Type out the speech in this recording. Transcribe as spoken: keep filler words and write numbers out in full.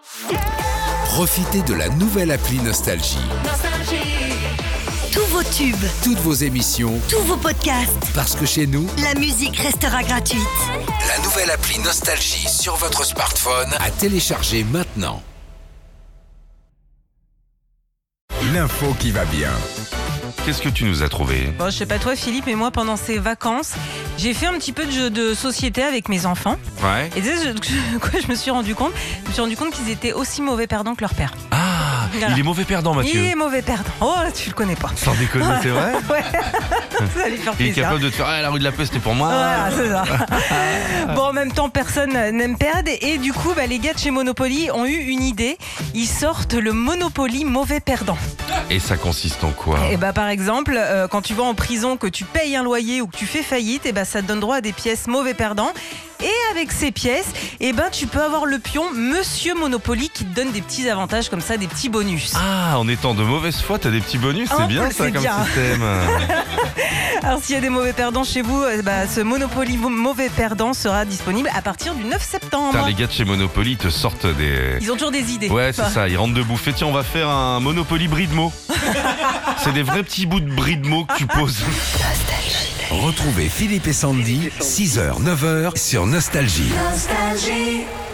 Profitez de la nouvelle appli Nostalgie. Tous vos tubes, Toutes vos émissions, tous vos podcasts, parce que chez nous, la musique restera gratuite. la nouvelle appli Nostalgie sur votre smartphone à télécharger maintenant. L'info qui va bien. Qu'est-ce que tu nous as trouvé? Bon, je sais pas toi Philippe, mais moi pendant ces vacances, j'ai fait un petit peu de jeu de société avec mes enfants. Ouais. Et tu sais, je, quoi, je me suis rendu compte Je me suis rendu compte qu'ils étaient aussi mauvais perdants que leur père. Ah, Voilà. il est mauvais perdant, Mathieu. Il est mauvais perdant. Oh, tu le connais pas. Sans déconner, c'est vrai? Ouais. Ça va lui faire Il est plaisir. capable de te faire ah, la rue de la paix, c'était pour moi. Voilà, c'est ça. Bon, en même temps, personne n'aime perdre. Et du coup, bah, les gars de chez Monopoly ont eu une idée. Ils sortent le Monopoly mauvais perdant. Et ça consiste en quoi? Et bah, par exemple, euh, quand tu vas en prison, que tu payes un loyer ou que tu fais faillite, et bah, ça te donne droit à des pièces mauvais perdants. Et avec ces pièces, et ben, tu peux avoir le pion Monsieur Monopoly qui te donne des petits avantages comme ça, des petits bonus. Ah, en étant de mauvaise foi, t'as des petits bonus, Oh, c'est bien c'est ça comme bien. système. Alors s'il y a des mauvais perdants chez vous, euh, bah, ce Monopoly mauvais perdant sera disponible à partir du neuf septembre. Putain, les gars de chez Monopoly ils te sortent des... Ils ont toujours des idées. Ouais, c'est ça, ils rentrent de bouffer. Tiens, on va faire un Monopoly bris de mots. C'est des vrais petits bouts de bris de mots que tu poses. Retrouvez Philippe et Sandy, six heures neuf heures sur Nostalgie. Nostalgie.